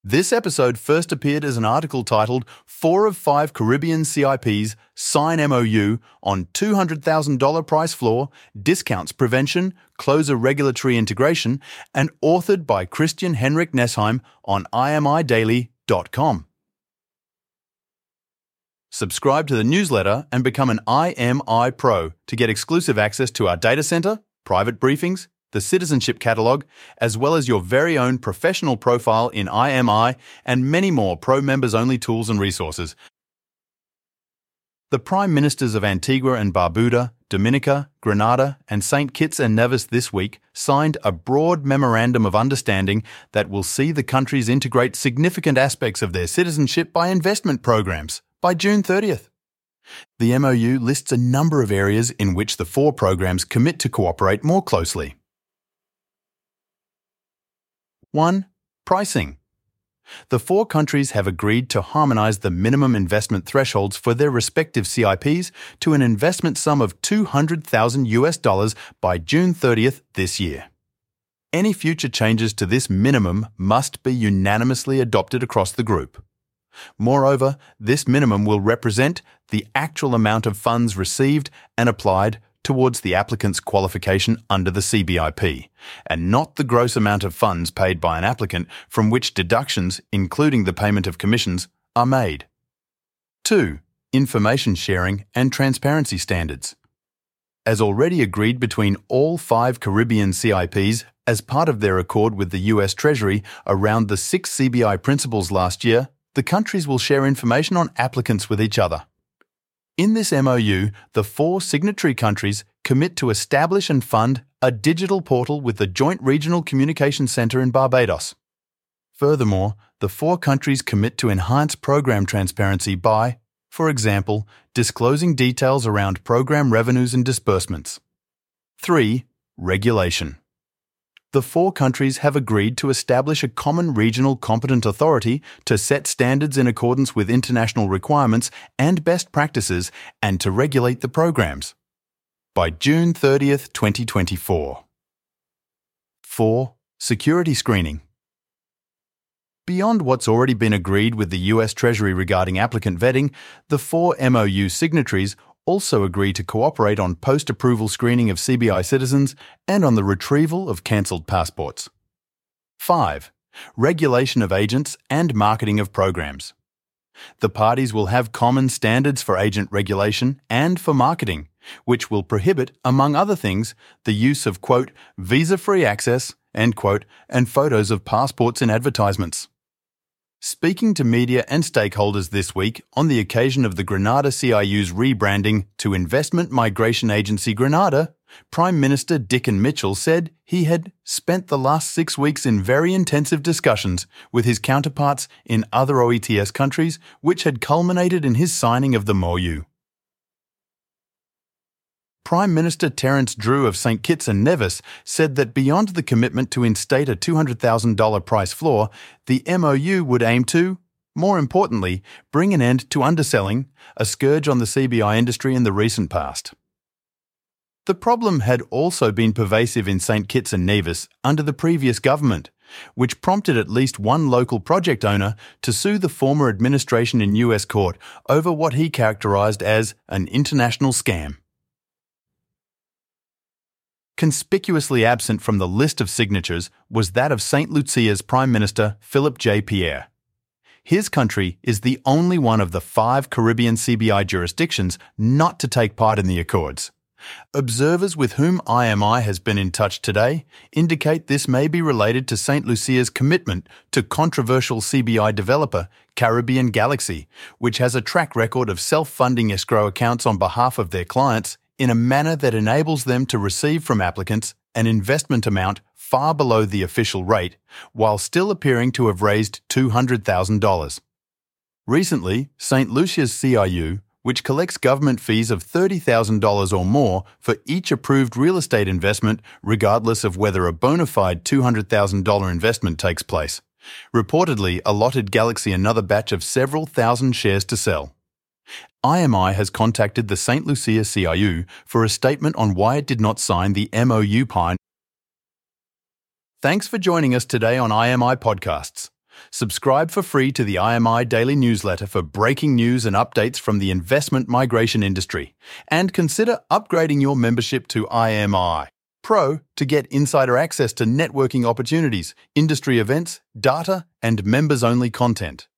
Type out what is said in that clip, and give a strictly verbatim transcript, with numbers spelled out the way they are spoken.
This episode first appeared as an article titled Four of Five Caribbean C I Ps Sign M O U on two hundred thousand dollars Price Floor, Discounts Prevention, Closer Regulatory Integration, and authored by Christian Henrik Nesheim on I M I daily dot com. Subscribe to the newsletter and become an I M I Pro to get exclusive access to our data center, private briefings, the Citizenship Catalogue, as well as your very own professional profile in I M I and many more Pro members-only tools and resources. The Prime Ministers of Antigua and Barbuda, Dominica, Grenada, and Saint Kitts and Nevis this week signed a broad memorandum of understanding that will see the countries integrate significant aspects of their citizenship by investment programs by June thirtieth. The M O U lists a number of areas in which the four programs commit to cooperate more closely. one. Pricing. The four countries have agreed to harmonise the minimum investment thresholds for their respective C I Ps to an investment sum of two hundred thousand US dollars by June thirtieth this year. Any future changes to this minimum must be unanimously adopted across the group. Moreover, this minimum will represent the actual amount of funds received and applied towards the applicant's qualification under the C B I P, and not the gross amount of funds paid by an applicant from which deductions, including the payment of commissions, are made. two. Information sharing and transparency standards. As already agreed between all five Caribbean C I Ps as part of their accord with the U S Treasury around the six C B I principles last year, the countries will share information on applicants with each other. In this M O U, the four signatory countries commit to establish and fund a digital portal with the Joint Regional Communication Centre in Barbados. Furthermore, the four countries commit to enhance program transparency by, for example, disclosing details around program revenues and disbursements. three. Regulation. The four countries have agreed to establish a common regional competent authority to set standards in accordance with international requirements and best practices and to regulate the programs by June thirtieth, twenty twenty-four. four. Security screening. Beyond what's already been agreed with the U S Treasury regarding applicant vetting, the four M O U signatories also agree to cooperate on post-approval screening of C B I citizens and on the retrieval of cancelled passports. five. Regulation of agents and marketing of programs. The parties will have common standards for agent regulation and for marketing, which will prohibit, among other things, the use of, quote, visa-free access, end quote, and photos of passports in advertisements. Speaking to media and stakeholders this week on the occasion of the Grenada C I U's rebranding to Investment Migration Agency Grenada, Prime Minister Dickon Mitchell said he had spent the last six weeks in very intensive discussions with his counterparts in other O E T S countries, which had culminated in his signing of the M O U. Prime Minister Terence Drew of Saint Kitts and Nevis said that beyond the commitment to instate a two hundred thousand dollars price floor, the M O U would aim to, more importantly, bring an end to underselling, a scourge on the C B I industry in the recent past. The problem had also been pervasive in Saint Kitts and Nevis under the previous government, which prompted at least one local project owner to sue the former administration in U S court over what he characterised as an international scam. Conspicuously absent from the list of signatures was that of Saint Lucia's Prime Minister Philip J. Pierre. His country is the only one of the five Caribbean C B I jurisdictions not to take part in the accords. Observers with whom I M I has been in touch today indicate this may be related to Saint Lucia's commitment to controversial C B I developer Caribbean Galaxy, which has a track record of self-funding escrow accounts on behalf of their clients in a manner that enables them to receive from applicants an investment amount far below the official rate, while still appearing to have raised two hundred thousand dollars. Recently, Saint Lucia's C I U, which collects government fees of thirty thousand dollars or more for each approved real estate investment, regardless of whether a bona fide two hundred thousand dollars investment takes place, reportedly allotted Galaxy another batch of several thousand shares to sell. I M I has contacted the Saint Lucia C I U for a statement on why it did not sign the M O U Pine. Thanks for joining us today on I M I Podcasts. Subscribe for free to the I M I Daily Newsletter for breaking news and updates from the investment migration industry. And consider upgrading your membership to I M I Pro to get insider access to networking opportunities, industry events, data, and members-only content.